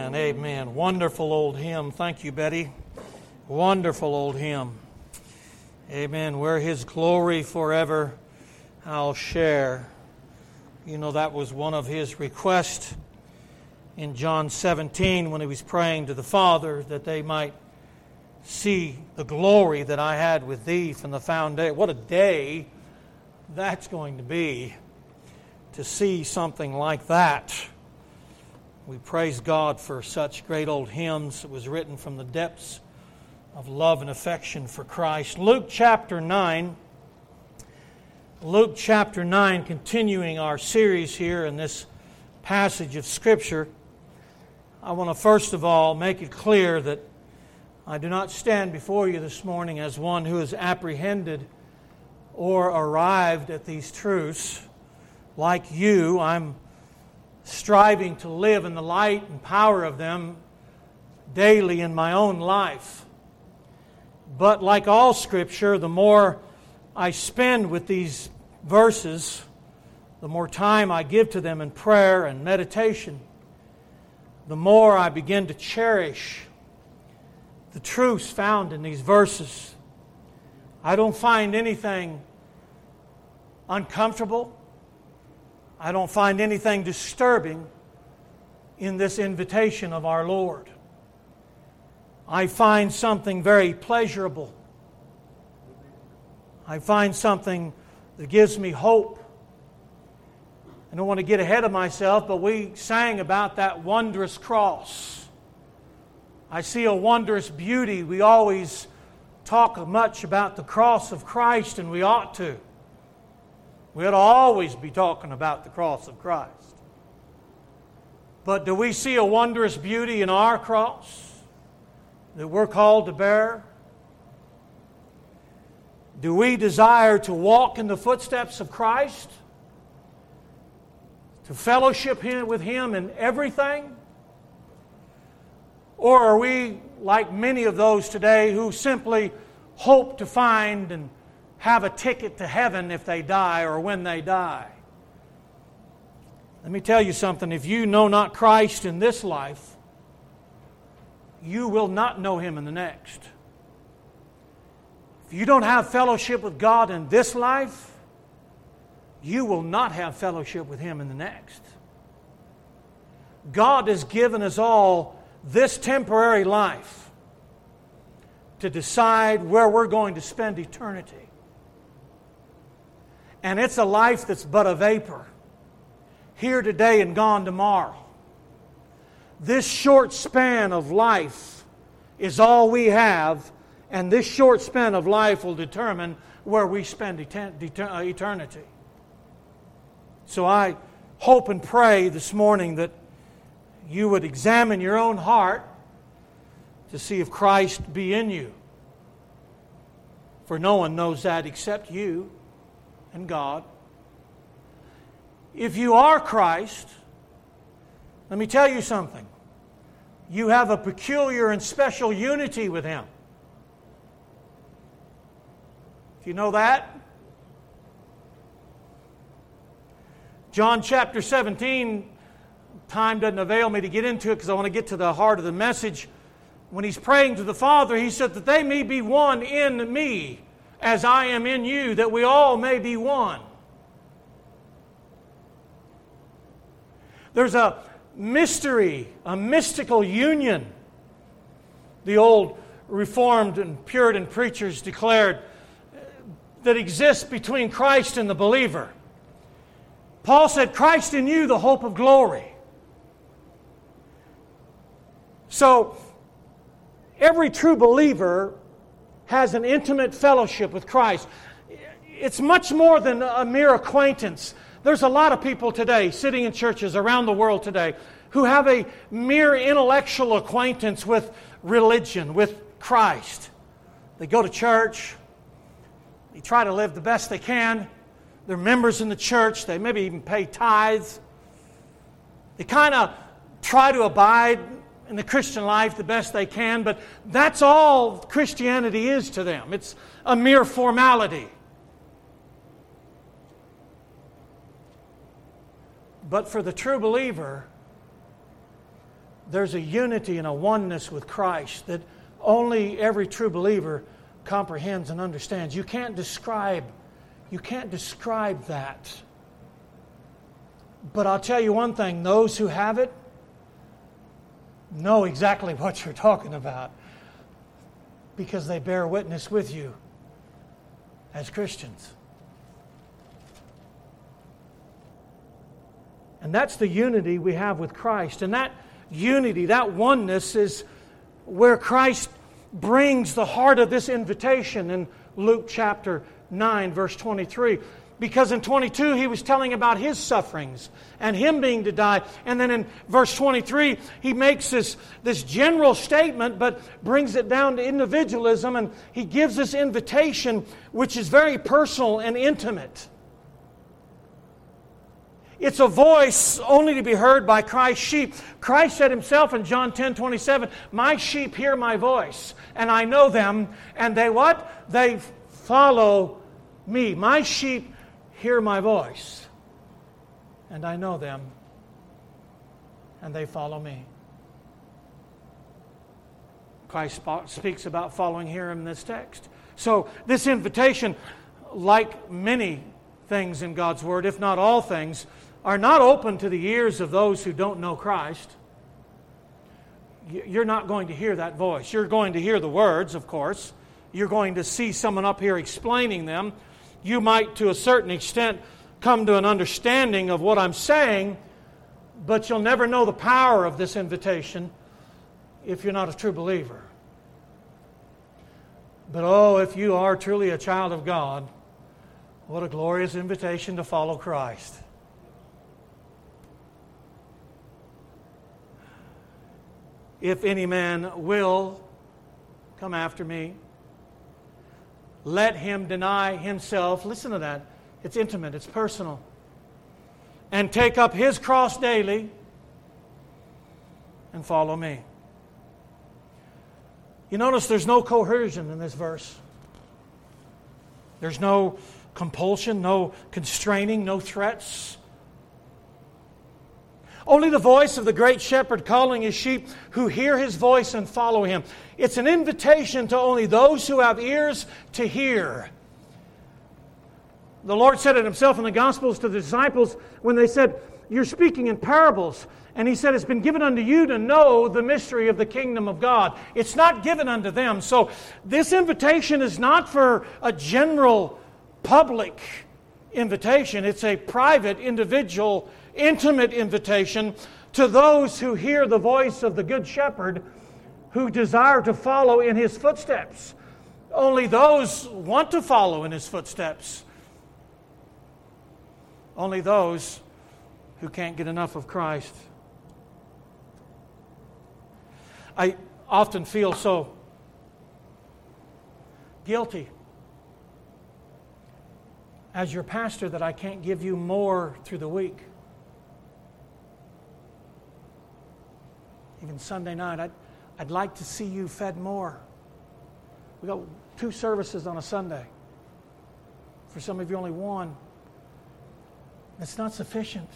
Amen. Amen. Wonderful old hymn. Thank you, Betty. Wonderful old hymn. Amen. Where His glory forever I'll share. You know, that was one of His requests in John 17 when He was praying to the Father that they might see the glory that I had with Thee from the foundation. What a day that's going to be to see something like that. We praise God for such great old hymns. It was written from the depths of love and affection for Christ. Luke chapter 9. Luke chapter 9, continuing our series here in this passage of Scripture. I want to first of all make it clear that I do not stand before you this morning as one who has apprehended or arrived at these truths. Like you, I'm striving to live in the light and power of them daily in my own life. But like all Scripture, the more I spend with these verses, the more time I give to them in prayer and meditation, the more I begin to cherish the truths found in these verses. I don't find anything uncomfortable. I don't find anything disturbing in this invitation of our Lord. I find something very pleasurable. I find something that gives me hope. I don't want to get ahead of myself, but we sang about that wondrous cross. I see a wondrous beauty. We always talk much about the cross of Christ, and we ought to. We ought to always be talking about the cross of Christ. But do we see a wondrous beauty in our cross that we're called to bear? Do we desire to walk in the footsteps of Christ? To fellowship with Him in everything? Or are we like many of those today who simply hope to find and have a ticket to heaven if they die or when they die? Let me tell you something. If you know not Christ in this life, you will not know Him in the next. If you don't have fellowship with God in this life, you will not have fellowship with Him in the next. God has given us all this temporary life to decide where we're going to spend eternity. And it's a life that's but a vapor, here today and gone tomorrow. This short span of life is all we have, and this short span of life will determine where we spend eternity. So I hope and pray this morning that you would examine your own heart to see if Christ be in you. For no one knows that except you and God. If you are Christ, let me tell you something. You have a peculiar and special unity with Him. Do you know that? John chapter 17, time doesn't avail me to get into it because I want to get to the heart of the message. When He's praying to the Father, He said that they may be one in me as I am in you, that we all may be one. There's a mystery, a mystical union. The old Reformed and Puritan preachers declared that exists between Christ and the believer. Paul said, Christ in you, the hope of glory. So, every true believer has an intimate fellowship with Christ. It's much more than a mere acquaintance. There's a lot of people today sitting in churches around the world today who have a mere intellectual acquaintance with religion, with Christ. They go to church. They try to live the best they can. They're members in the church. They maybe even pay tithes. They kind of try to abide in the Christian life the best they can, but that's all Christianity is to them. It's a mere formality. But for the true believer, there's a unity and a oneness with Christ that only every true believer comprehends and understands. You can't describe that. But I'll tell you one thing, those who have it know exactly what you're talking about because they bear witness with you as Christians. And that's the unity we have with Christ. And that unity, that oneness is where Christ brings the heart of this invitation in Luke chapter 9, verse 23. Because in 22, he was telling about his sufferings and him being to die. And then in verse 23, he makes this general statement, but brings it down to individualism. And he gives this invitation, which is very personal and intimate. It's a voice only to be heard by Christ's sheep. Christ said himself in John 10:27, "My sheep hear my voice, and I know them, and they" what? "They follow me." My sheep hear my voice, and I know them, and they follow me. Christ speaks about following him in this text. So this invitation, like many things in God's Word, if not all things, are not open to the ears of those who don't know Christ. You're not going to hear that voice. You're going to hear the words, of course. You're going to see someone up here explaining them. You might, to a certain extent, come to an understanding of what I'm saying, but you'll never know the power of this invitation if you're not a true believer. But oh, if you are truly a child of God, what a glorious invitation to follow Christ. If any man will come after me, let him deny himself. Listen to that. It's intimate. It's personal. And take up his cross daily and follow me. You notice there's no coercion in this verse. There's no compulsion, no constraining, no threats. Only the voice of the great shepherd calling his sheep who hear his voice and follow him. It's an invitation to only those who have ears to hear. The Lord said it himself in the Gospels to the disciples when they said, "You're speaking in parables." And he said, "It's been given unto you to know the mystery of the kingdom of God." It's not given unto them. So this invitation is not for a general public invitation. It's a private, individual, intimate invitation to those who hear the voice of the Good Shepherd, who desire to follow in his footsteps. Only those want to follow in his footsteps. Only those who can't get enough of Christ. I often feel so guilty as your pastor that I can't give you more through the week. Even Sunday night, I'd like to see you fed more. We got 2 services on a Sunday. For some of you, only 1. That's not sufficient.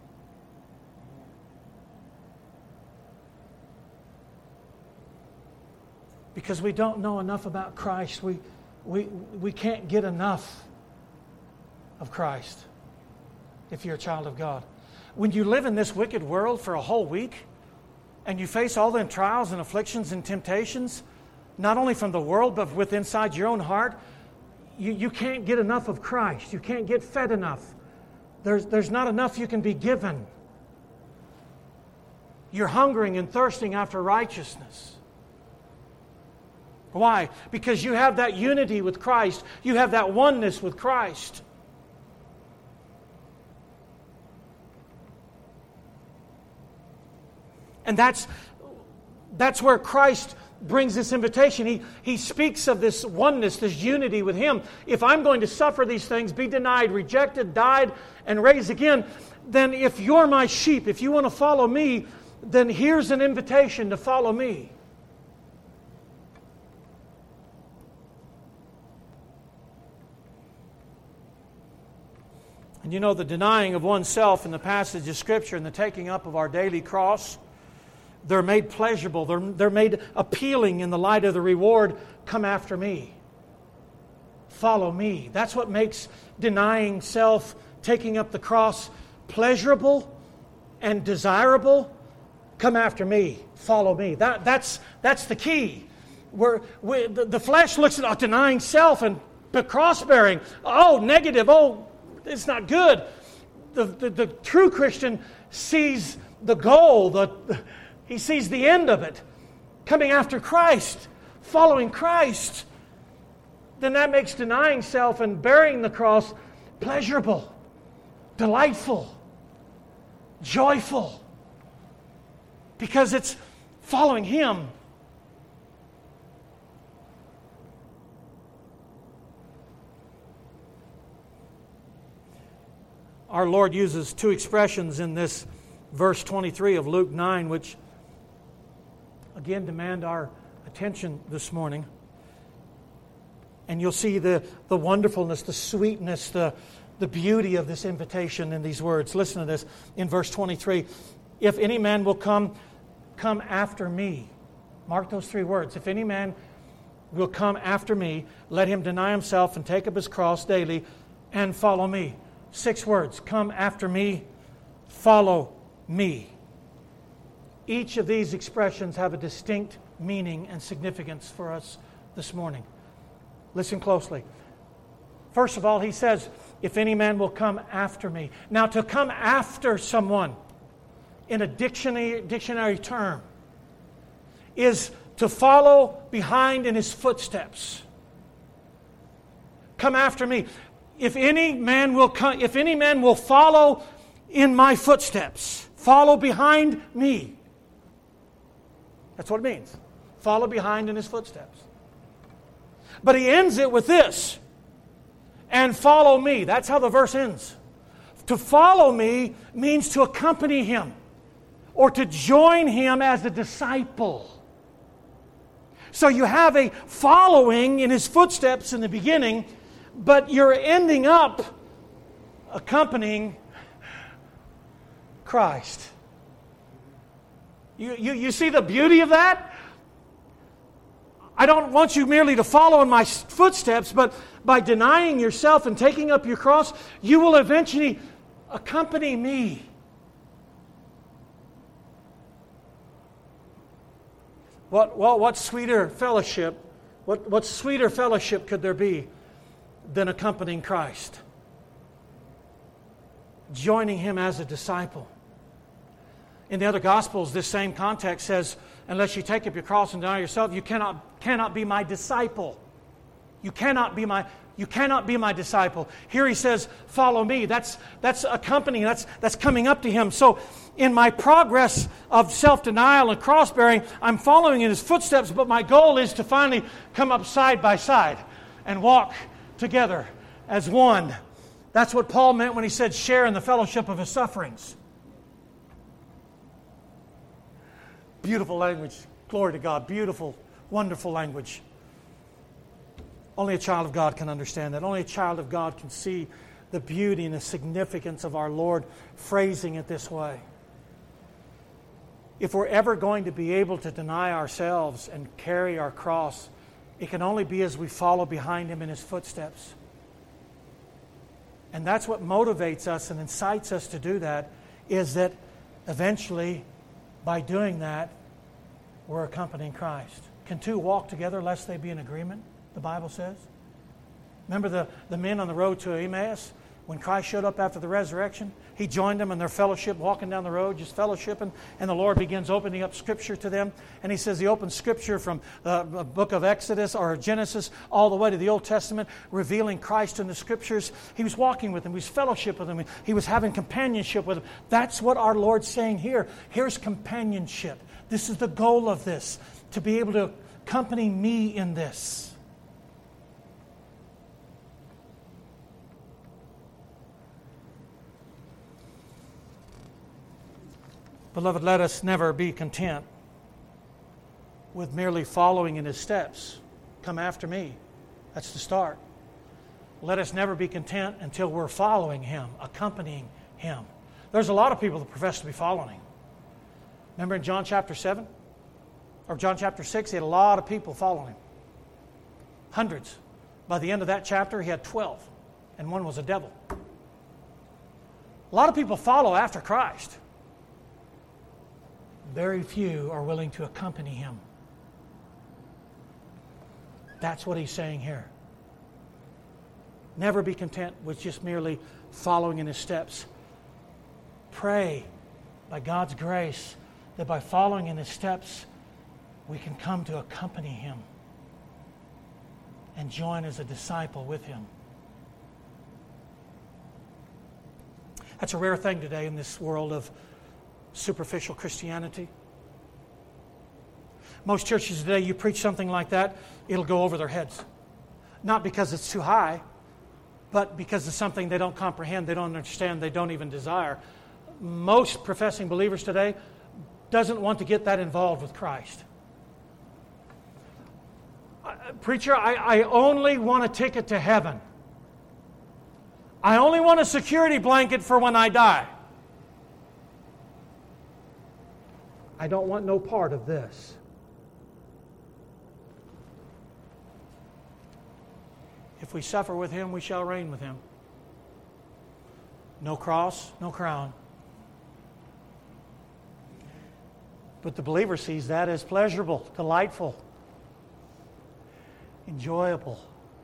Because we don't know enough about Christ. We can't get enough of Christ if you're a child of God. When you live in this wicked world for a whole week, and you face all the trials and afflictions and temptations, not only from the world, but with inside your own heart, you can't get enough of Christ. You can't get fed enough. There's not enough you can be given. You're hungering and thirsting after righteousness. Why? Because you have that unity with Christ. You have that oneness with Christ. And that's where Christ brings this invitation. He speaks of this oneness, this unity with Him. If I'm going to suffer these things, be denied, rejected, died, and raised again, then if you're my sheep, if you want to follow me, then here's an invitation to follow me. And you know, the denying of oneself in the passage of Scripture and the taking up of our daily cross, They're made pleasurable. They're made appealing in the light of the reward. Come after me. Follow me. That's what makes denying self, taking up the cross, pleasurable and desirable. Come after me. Follow me. That's the key. The flesh looks at denying self and cross-bearing. Oh, negative. Oh, it's not good. The true Christian sees the goal. He sees the end of it. Coming after Christ. Following Christ. Then that makes denying self and bearing the cross pleasurable, delightful, joyful. Because it's following Him. Our Lord uses two expressions in this verse 23 of Luke 9, which again demand our attention this morning. And you'll see the wonderfulness, the sweetness, the beauty of this invitation in these words. Listen to this in verse 23. If any man will come after me. Mark those three words. If any man will come after me, let him deny himself and take up his cross daily and follow me. 6 words. Come after me, follow me. Each of these expressions have a distinct meaning and significance for us this morning. Listen closely. First of all, he says, if any man will come after me. Now, to come after someone in a dictionary term is to follow behind in his footsteps. Come after me. If any man will follow in my footsteps, follow behind me. That's what it means. Follow behind in his footsteps. But he ends it with this. And follow me. That's how the verse ends. To follow me means to accompany him or to join him as a disciple. So you have a following in his footsteps in the beginning, but you're ending up accompanying Christ. You see the beauty of that? I don't want you merely to follow in my footsteps, but by denying yourself and taking up your cross, you will eventually accompany me. What sweeter fellowship? What sweeter fellowship could there be than accompanying Christ? Joining Him as a disciple. In the other Gospels, this same context says, unless you take up your cross and deny yourself, you cannot be my disciple. You cannot be my disciple. Here he says, follow me. That's accompanying, that's coming up to him. So in my progress of self-denial and cross-bearing, I'm following in his footsteps, but my goal is to finally come up side by side and walk together as one. That's what Paul meant when he said, share in the fellowship of his sufferings. Beautiful language. Glory to God. Beautiful, wonderful language. Only a child of God can understand that. Only a child of God can see the beauty and the significance of our Lord phrasing it this way. If we're ever going to be able to deny ourselves and carry our cross, it can only be as we follow behind Him in His footsteps. And that's what motivates us and incites us to do that, is that eventually, by doing that, we're accompanying Christ. Can two walk together lest they be in agreement, the Bible says? Remember the men on the road to Emmaus? When Christ showed up after the resurrection, He joined them in their fellowship, walking down the road, just fellowshipping, and the Lord begins opening up Scripture to them. And He says He opens Scripture from the book of Exodus or Genesis all the way to the Old Testament, revealing Christ in the Scriptures. He was walking with them. He was fellowship with them. He was having companionship with them. That's what our Lord's saying here. Here's companionship. This is the goal of this, to be able to accompany me in this. Beloved, let us never be content with merely following in His steps. Come after me. That's the start. Let us never be content until we're following Him, accompanying Him. There's a lot of people that profess to be following. Remember in John chapter 7? Or John chapter 6, he had a lot of people following him. Hundreds. By the end of that chapter, he had 12. And one was a devil. A lot of people follow after Christ. Very few are willing to accompany him. That's what he's saying here. Never be content with just merely following in his steps. Pray by God's grace that by following in his steps, we can come to accompany him and join as a disciple with him. That's a rare thing today in this world of superficial Christianity. Most churches today, you preach something like that, it'll go over their heads. Not because it's too high, but because it's something they don't comprehend, they don't understand, they don't even desire. Most professing believers today doesn't want to get that involved with Christ. Preacher, I only want a ticket to heaven. I only want a security blanket for when I die. I don't want no part of this. If we suffer with him, we shall reign with him. No cross, no crown. But the believer sees that as pleasurable, delightful, enjoyable.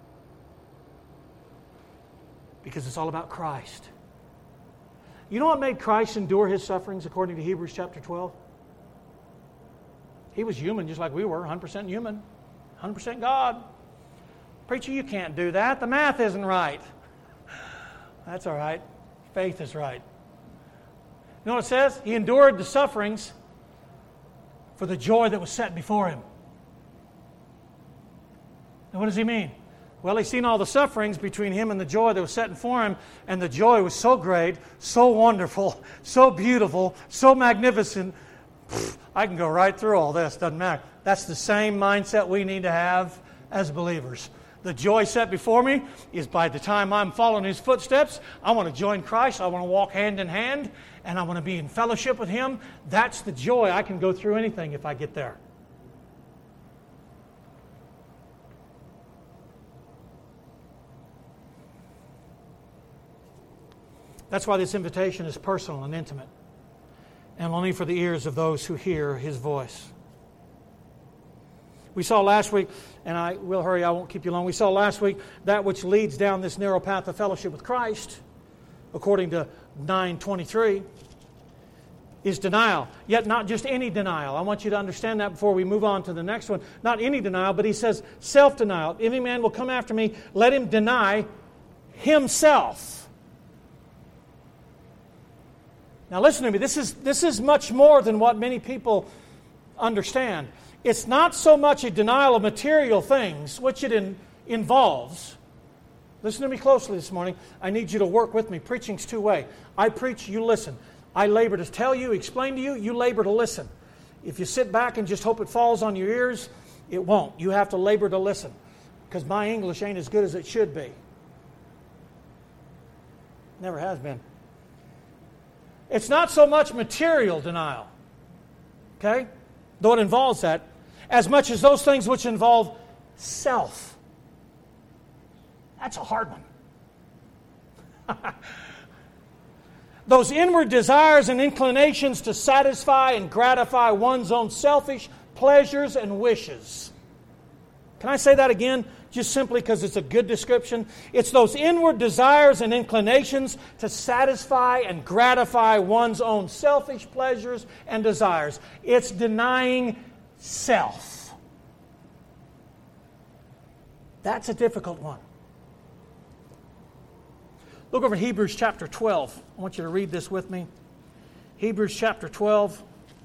Because it's all about Christ. You know what made Christ endure his sufferings according to Hebrews chapter 12? He was human just like we were, 100% human, 100% God. Preacher, you can't do that. The math isn't right. That's all right. Faith is right. You know what it says? He endured the sufferings for the joy that was set before him. And what does he mean? Well, he's seen all the sufferings between him and the joy that was set before him, and the joy was so great, so wonderful, so beautiful, so magnificent. I can go right through all this, doesn't matter. That's the same mindset we need to have as believers. The joy set before me is by the time I'm following his footsteps, I want to join Christ, I want to walk hand in hand, and I want to be in fellowship with him. That's the joy. I can go through anything if I get there. That's why this invitation is personal and intimate, and only for the ears of those who hear his voice. We saw last week, and I will hurry, I won't keep you long. We saw last week that which leads down this narrow path of fellowship with Christ, according to 9:23, is denial. Yet not just any denial. I want you to understand that before we move on to the next one. Not any denial, but he says self-denial. If any man will come after me, let him deny himself. Now listen to me, this is much more than what many people understand. It's not so much a denial of material things, which it involves. Listen to me closely this morning. I need you to work with me. Preaching's two-way. I preach, you listen. I labor to tell you, explain to you, you labor to listen. If you sit back and just hope it falls on your ears, it won't. You have to labor to listen, because my English ain't as good as it should be. Never has been. It's not so much material denial, okay, though it involves that, as much as those things which involve self. That's a hard one. Those inward desires and inclinations to satisfy and gratify one's own selfish pleasures and wishes. Can I say that again? Just simply because it's a good description. It's those inward desires and inclinations to satisfy and gratify one's own selfish pleasures and desires. It's denying self. That's a difficult one. Look over Hebrews chapter 12. I want you to read this with me. Hebrews chapter 12.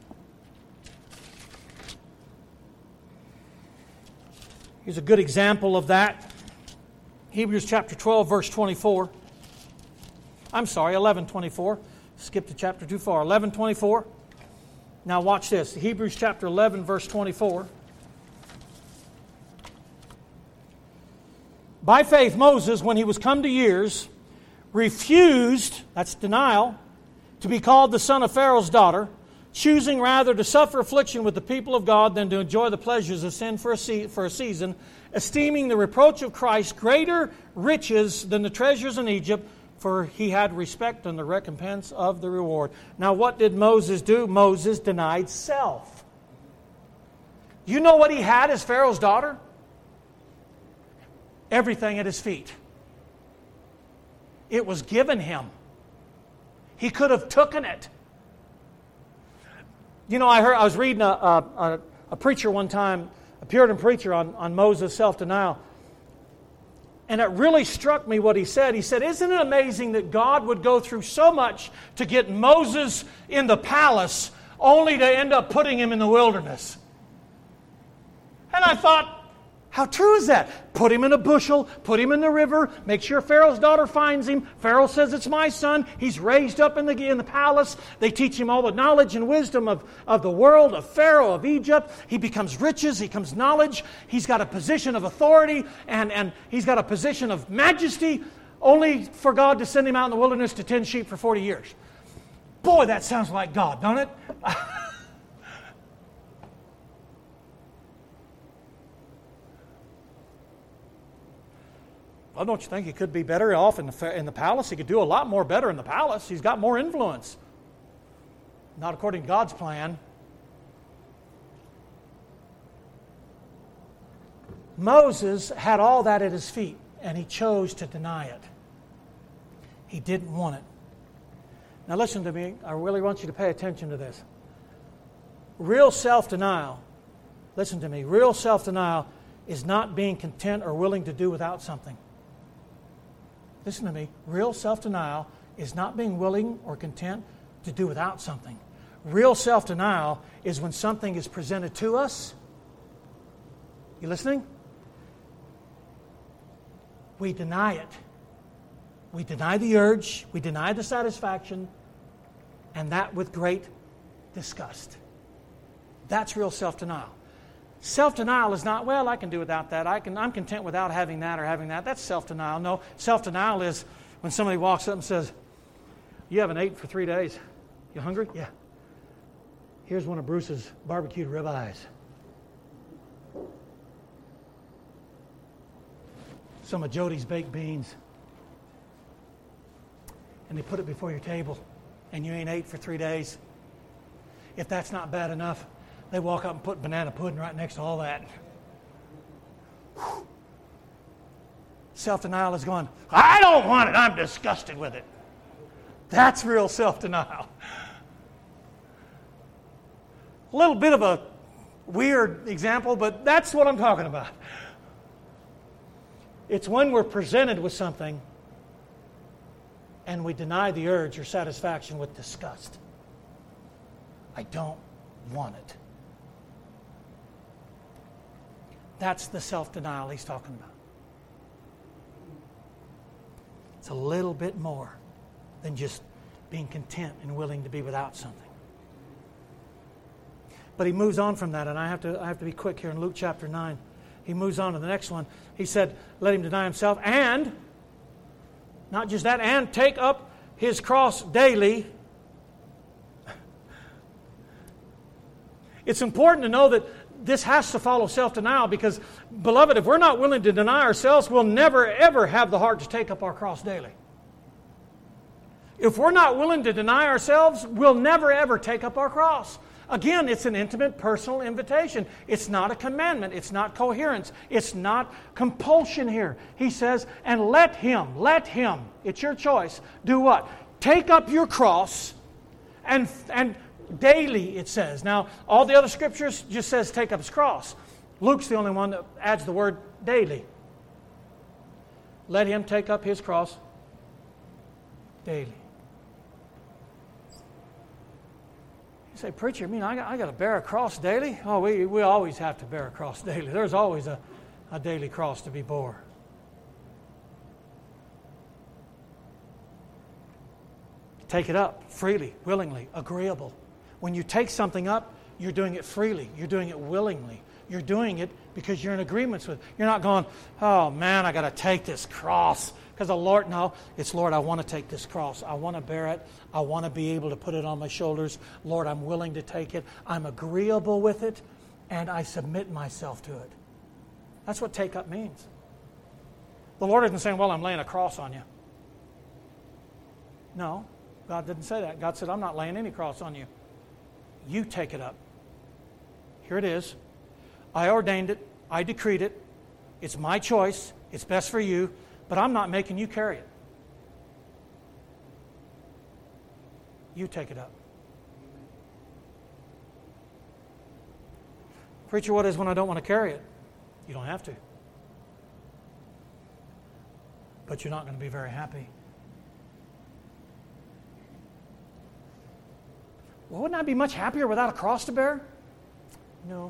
Here's a good example of that. Hebrews chapter 12, verse 24. I'm sorry, 11:24. Skipped to chapter too far. 11:24. Now watch this. Hebrews chapter 11, verse 24. By faith, Moses, when he was come to years, refused, that's denial, to be called the son of Pharaoh's daughter, choosing rather to suffer affliction with the people of God than to enjoy the pleasures of sin for a season, esteeming the reproach of Christ greater riches than the treasures in Egypt, for he had respect and the recompense of the reward. Now what did Moses do? Moses denied self. You know what he had as Pharaoh's daughter? Everything at his feet. It was given him. He could have taken it. You know, I was reading a preacher one time, a Puritan preacher on Moses' self-denial. And it really struck me what he said. He said, isn't it amazing that God would go through so much to get Moses in the palace only to end up putting him in the wilderness? And I thought, how true is that? Put him in a bushel, put him in the river, make sure Pharaoh's daughter finds him. Pharaoh says, it's my son. He's raised up in the palace. They teach him all the knowledge and wisdom of the world, of Pharaoh, of Egypt. He becomes riches, he becomes knowledge. He's got a position of authority, and he's got a position of majesty, only for God to send him out in the wilderness to tend sheep for 40 years. Boy, that sounds like God, don't it? Well, don't you think he could be better off in the palace? He could do a lot more better in the palace. He's got more influence. Not according to God's plan. Moses had all that at his feet, and he chose to deny it. He didn't want it. Now listen to me. I really want you to pay attention to this. Real self-denial, listen to me, real self-denial is not being content or willing to do without something. Listen to me. Real self-denial is not being willing or content to do without something. Real self-denial is when something is presented to us. You listening? We deny it. We deny the urge. We deny the satisfaction. And that with great disgust. That's real self-denial. Self-denial is not, well, I can do without that. I'm content without having that or having that. That's self-denial. No, self-denial is when somebody walks up and says, you haven't ate for 3 days. You hungry? Yeah. Here's one of Bruce's barbecued ribeyes. Some of Jody's baked beans. And they put it before your table, and you ain't ate for 3 days. If that's not bad enough, they walk up and put banana pudding right next to all that. Whew. Self-denial is going, I don't want it. I'm disgusted with it. That's real self-denial. A little bit of a weird example, but that's what I'm talking about. It's when we're presented with something and we deny the urge or satisfaction with disgust. I don't want it. That's the self-denial he's talking about. It's a little bit more than just being content and willing to be without something. But he moves on from that, and I have to be quick here in Luke chapter 9. He moves on to the next one. He said, let him deny himself, and, not just that, and take up his cross daily. It's important to know that this has to follow self-denial because, beloved, if we're not willing to deny ourselves, we'll never, ever have the heart to take up our cross daily. If we're not willing to deny ourselves, we'll never, ever take up our cross. Again, it's an intimate, personal invitation. It's not a commandment. It's not coherence. It's not compulsion here. He says, and let him, it's your choice, do what? Take up your cross and daily, it says. Now, all the other scriptures just says take up his cross. Luke's the only one that adds the word daily. Let him take up his cross daily. You say, preacher, I mean, I got to bear a cross daily? Oh, we always have to bear a cross daily. There's always a daily cross to be bore. Take it up freely, willingly, agreeable. When you take something up, you're doing it freely. You're doing it willingly. You're doing it because you're in agreement with it. You're not going, oh man, I got to take this cross Because the Lord, no, it's Lord, I want to take this cross. I want to bear it. I want to be able to put it on my shoulders. Lord, I'm willing to take it. I'm agreeable with it, and I submit myself to it. That's what take up means. The Lord isn't saying, well, I'm laying a cross on you. No, God didn't say that. God said, I'm not laying any cross on you. You take it up. Here it is. I ordained it. I decreed it. It's my choice. It's best for you. But I'm not making you carry it. You take it up. Preacher, what is when I don't want to carry it? You don't have to. But you're not going to be very happy. Well, wouldn't I be much happier without a cross to bear? No.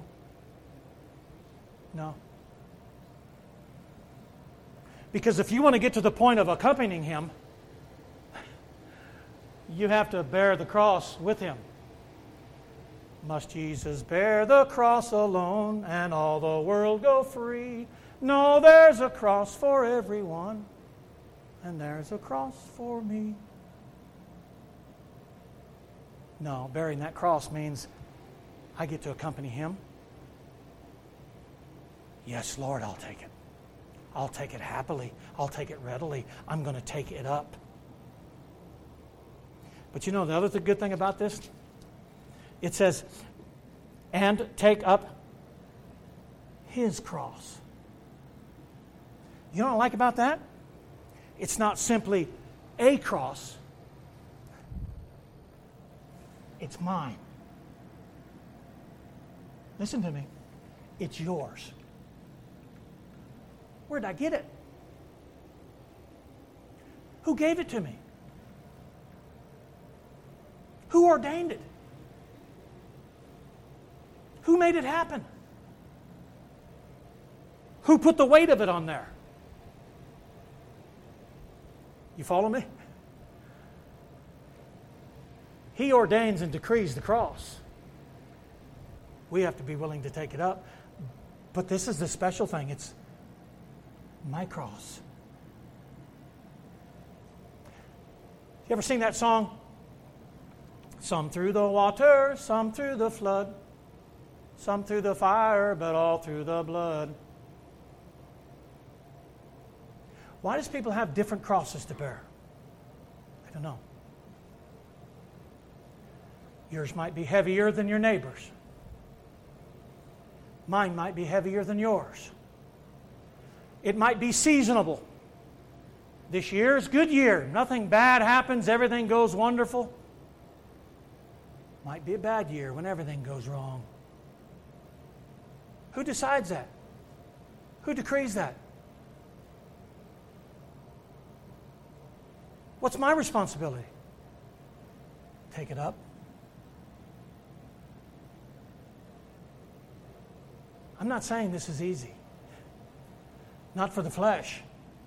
No. Because if you want to get to the point of accompanying Him, you have to bear the cross with Him. Must Jesus bear the cross alone and all the world go free? No, there's a cross for everyone, and there's a cross for me. No, bearing that cross means I get to accompany Him. Yes, Lord, I'll take it. I'll take it happily. I'll take it readily. I'm going to take it up. But you know the other good thing about this? It says, and take up His cross. You know what I like about that? It's not simply a cross. It's mine. Listen to me. It's yours. Where did I get it? Who gave it to me? Who ordained it? Who made it happen? Who put the weight of it on there? You follow me? He ordains and decrees the cross. We have to be willing to take it up. But this is the special thing. It's my cross. You ever sing that song? Some through the water, some through the flood, some through the fire, but all through the blood. Why does people have different crosses to bear? I don't know. Yours might be heavier than your neighbor's. Mine might be heavier than yours. It might be seasonable. This year is a good year. Nothing bad happens. Everything goes wonderful. Might be a bad year when everything goes wrong. Who decides that? Who decrees that? What's my responsibility? Take it up. I'm not saying this is easy. Not for the flesh.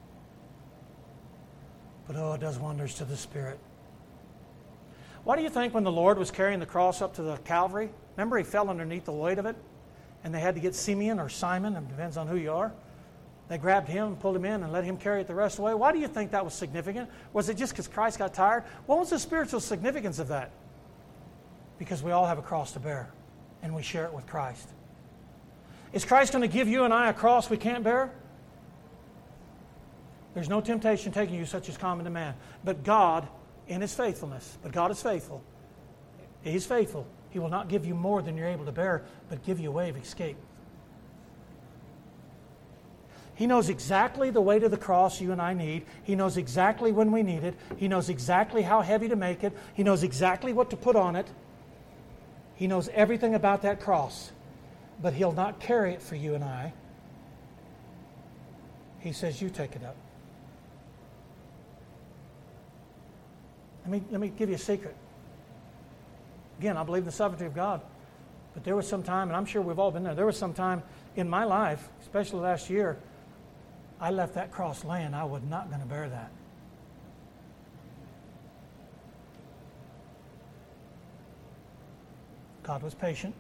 But oh, it does wonders to the spirit. Why do you think when the Lord was carrying the cross up to the Calvary, remember He fell underneath the weight of it? And they had to get Simeon or Simon, it depends on who you are. They grabbed him, pulled him in, and let him carry it the rest of the way. Why do you think that was significant? Was it just because Christ got tired? What was the spiritual significance of that? Because we all have a cross to bear, and we share it with Christ. Is Christ going to give you and I a cross we can't bear? There's no temptation taking you such as common to man. But God, in His faithfulness, but God is faithful. He's faithful. He will not give you more than you're able to bear, but give you a way of escape. He knows exactly the weight of the cross you and I need. He knows exactly when we need it. He knows exactly how heavy to make it. He knows exactly what to put on it. He knows everything about that cross. But He'll not carry it for you and I. He says, you take it up. Let me give you a secret. Again, I believe in the sovereignty of God. But there was some time, and I'm sure we've all been there was some time in my life, especially last year, I left that cross laying. I was not going to bear that. God was patient,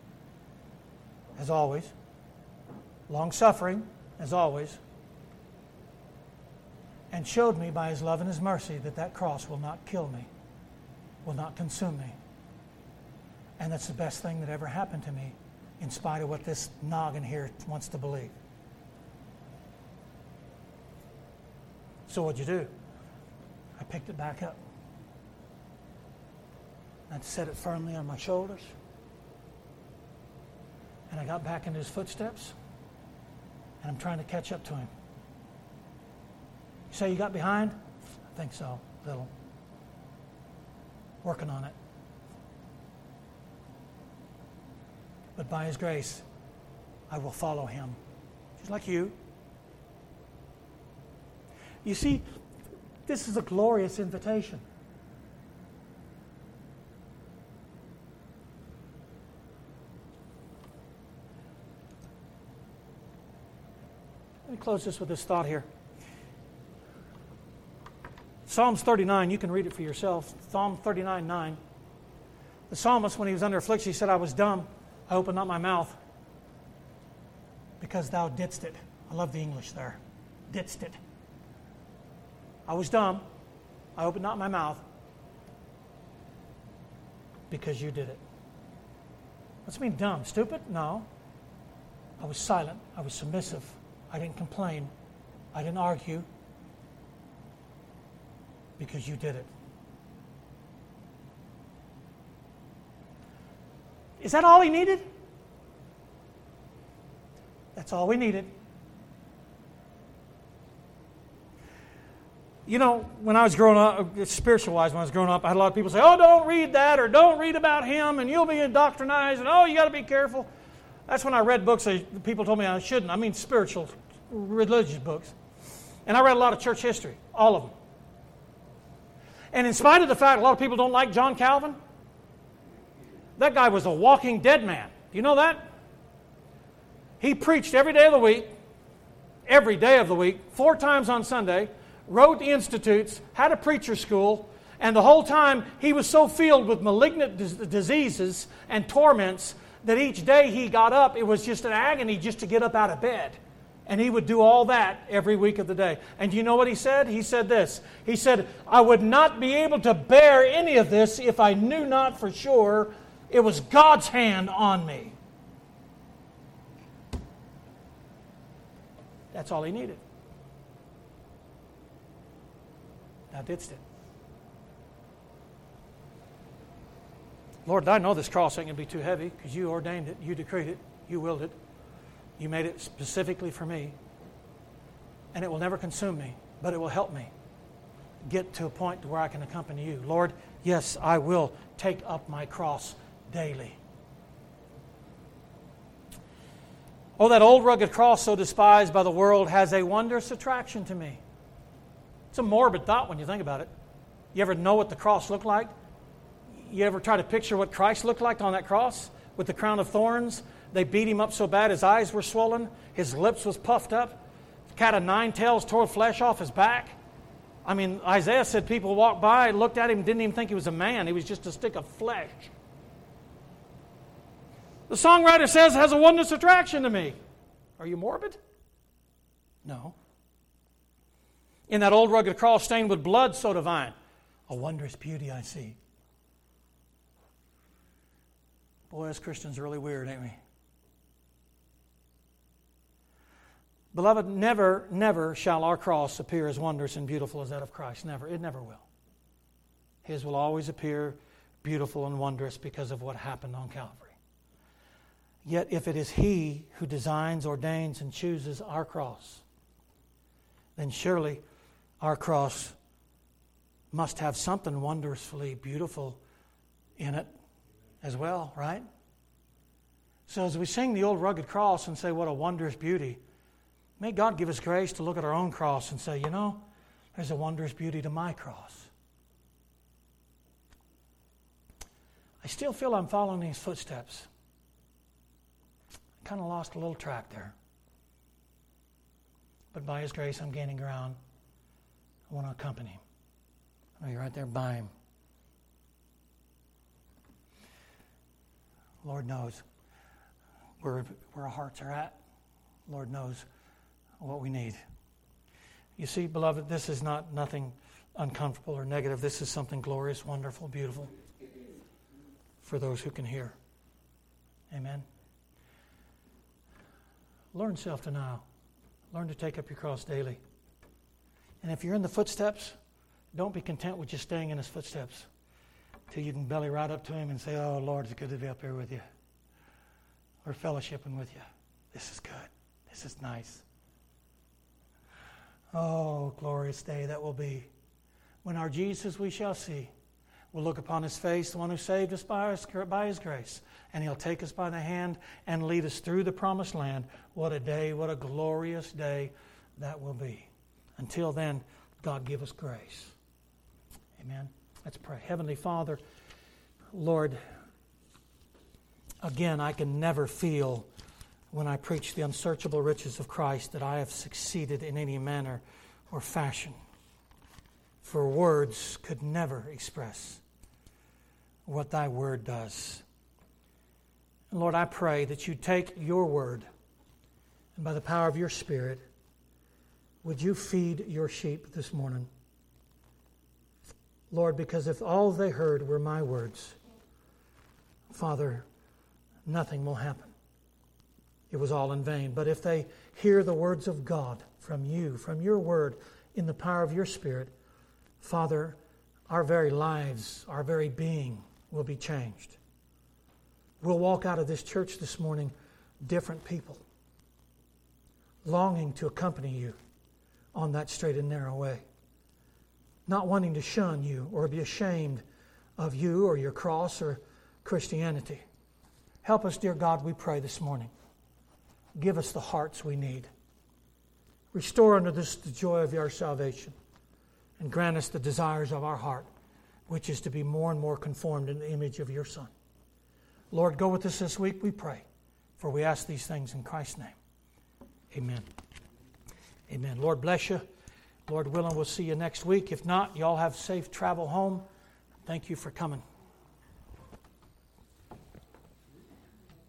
as always. Long-suffering, as always. and showed me by His love and His mercy that that cross will not kill me, will not consume me. And that's the best thing that ever happened to me, in spite of what this noggin here wants to believe. So what'd you do? I picked it back up. I set it firmly on my shoulders. And I got back into His footsteps. And I'm trying to catch up to Him. You say you got behind? I think so, a little. Working on it. But by His grace, I will follow Him. Just like you. You see, this is a glorious invitation. Let me close this with this thought here. Psalms 39, you can read it for yourself. Psalm 39:9. The psalmist, when he was under affliction, he said, I was dumb. I opened not my mouth because thou didst it. I love the English there. Didst it. I was dumb. I opened not my mouth because you did it. What's it mean, dumb? Stupid? No. I was silent. I was submissive. I didn't complain. I didn't argue because you did it. Is that all he needed? That's all we needed. You know, when I was growing up, spiritual-wise, when I was growing up, I had a lot of people say, oh, don't read that, or don't read about him, and you'll be indoctrinized, and oh, you got to be careful. That's when I read books that people told me I shouldn't. I mean spiritual, religious books. And I read a lot of church history, all of them. And in spite of the fact a lot of people don't like John Calvin, that guy was a walking dead man. Do you know that? He preached every day of the week, 4 times on Sunday, wrote the institutes, had a preacher school, and the whole time he was so filled with malignant diseases and torments that each day he got up, it was just an agony just to get up out of bed. And he would do all that every week of the day. And do you know what he said? He said this. He said, I would not be able to bear any of this if I knew not for sure it was God's hand on me. That's all he needed. Thou didst it. Lord, I know this cross ain't going to be too heavy because you ordained it, you decreed it, you willed it. You made it specifically for me. And it will never consume me, but it will help me get to a point where I can accompany you. Lord, yes, I will take up my cross daily. Oh, that old rugged cross so despised by the world has a wondrous attraction to me. It's a morbid thought when you think about it. You ever know what the cross looked like? You ever try to picture what Christ looked like on that cross with the crown of thorns? They beat him up so bad his eyes were swollen, his lips was puffed up, cat of 9 tails tore flesh off his back. I mean, Isaiah said people walked by, looked at him, didn't even think he was a man. He was just a stick of flesh. The songwriter says, has a wondrous attraction to me. Are you morbid? No. In that old rugged cross stained with blood so divine, a wondrous beauty I see. Boy, us Christians are really weird, ain't we? Beloved, never, never shall our cross appear as wondrous and beautiful as that of Christ. Never. It never will. His will always appear beautiful and wondrous because of what happened on Calvary. Yet if it is He who designs, ordains, and chooses our cross, then surely our cross must have something wondrously beautiful in it as well, right? So as we sing the old rugged cross and say, what a wondrous beauty, may God give us grace to look at our own cross and say, you know, there's a wondrous beauty to my cross. I still feel I'm following His footsteps. I kind of lost a little track there. But by His grace, I'm gaining ground. I want to accompany Him. I know you're right there by Him. Lord knows where our hearts are at. Lord knows what we need. You see, beloved, this is not nothing uncomfortable or negative. This is something glorious, wonderful, beautiful for those who can hear. Amen. Learn self-denial. Learn to take up your cross daily. And if you're in the footsteps, don't be content with just staying in His footsteps till you can belly right up to Him and say, oh, Lord, it's good to be up here with you. Or fellowshipping with you. This is good. This is nice. Oh, glorious day that will be. When our Jesus we shall see. We'll look upon His face, the one who saved us by His grace. And He'll take us by the hand and lead us through the promised land. What a day, what a glorious day that will be. Until then, God give us grace. Amen. Let's pray. Heavenly Father, Lord, again, I can never feel when I preach the unsearchable riches of Christ that I have succeeded in any manner or fashion. For words could never express what Thy Word does. And Lord, I pray that You take Your Word and by the power of Your Spirit, would You feed Your sheep this morning? Lord, because if all they heard were my words, Father, nothing will happen. It was all in vain. But if they hear the words of God from You, from Your Word, in the power of Your Spirit, Father, our very lives, our very being will be changed. We'll walk out of this church this morning different people, longing to accompany You on that straight and narrow way, not wanting to shun You or be ashamed of You or Your cross or Christianity. Help us, dear God, we pray this morning. Give us the hearts we need. Restore unto us the joy of Your salvation and grant us the desires of our heart, which is to be more and more conformed in the image of Your Son. Lord, go with us this week, we pray, for we ask these things in Christ's name. Amen. Amen. Lord bless you. Lord willing, we'll see you next week. If not, y'all have safe travel home. Thank you for coming.